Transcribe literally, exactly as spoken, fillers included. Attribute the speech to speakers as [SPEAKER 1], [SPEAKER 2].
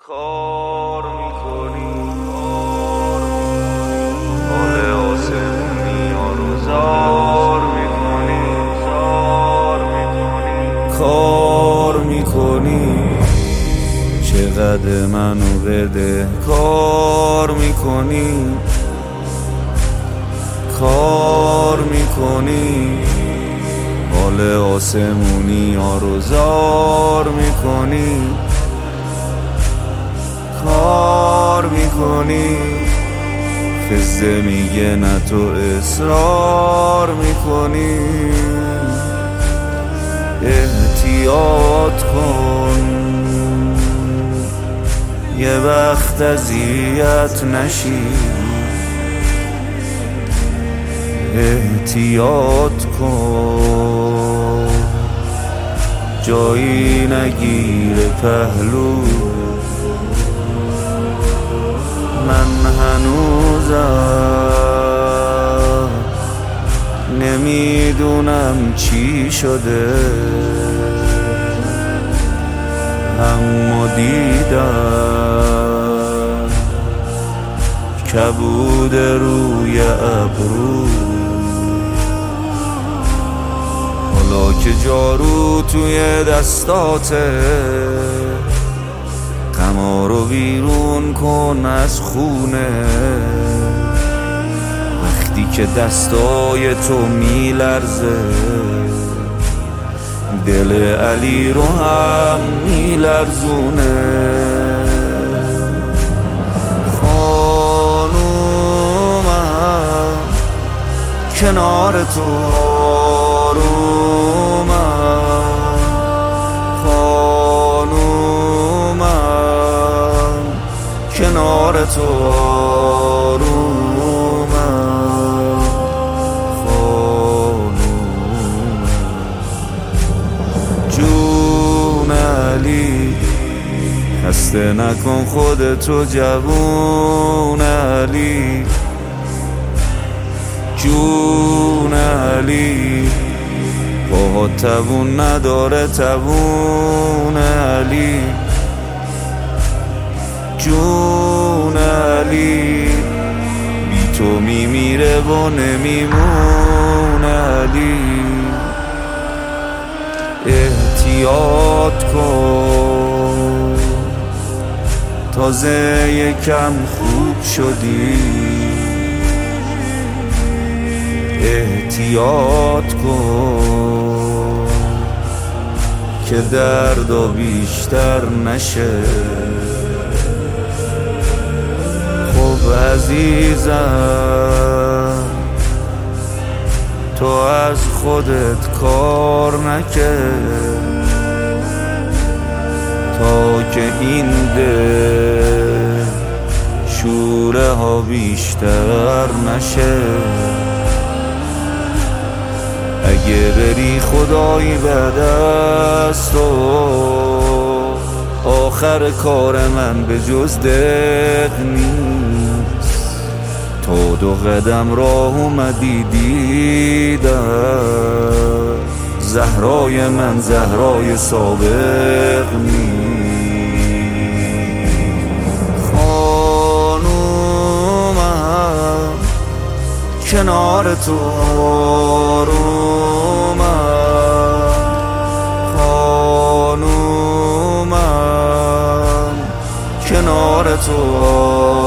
[SPEAKER 1] کار میکنی حال آسمونی ها رو زار میکنی زار میکنی کار میکنی چقدر منو بده کار میکنی کار میکنی حال آسمونی ها رو زار میکنی کار میکنی فزه میگه نه تو اصرار میکنی احتیاط کن یه وقت اذیت نشی احتیاط کن جایی نگیره پهلو من هنوزم نمیدونم چی شده اما دیدم کبود روی ابرو حالا که جارو توی دستاته غما رو بیرون کن از خونه وقتی که دستای تو میلرزه دل علی رو هم میلرزونه خانومم کنار تو آرومم خانومم کنار تو آرومم خانومم جون علی خسته نکن خودتو جوون علی جون علی پاها توون نداره توون علی جون علی بی تو میمیره و نمیمون علی احتیاط کن تازه یکم خوب شدی احتیاط کن که دردا بیشتر نشه خب عزیزم تو از خودت کار نکرد تا که این ده شوره ها بیشتر نشه اگه بری خدایی بعد از تو آخر کار من به جز دق نیست تا دو قدم راه اومدی دیدم زهرای من زهرای سابق نیست خانومم کنار تو آرومم خانومم کنار تو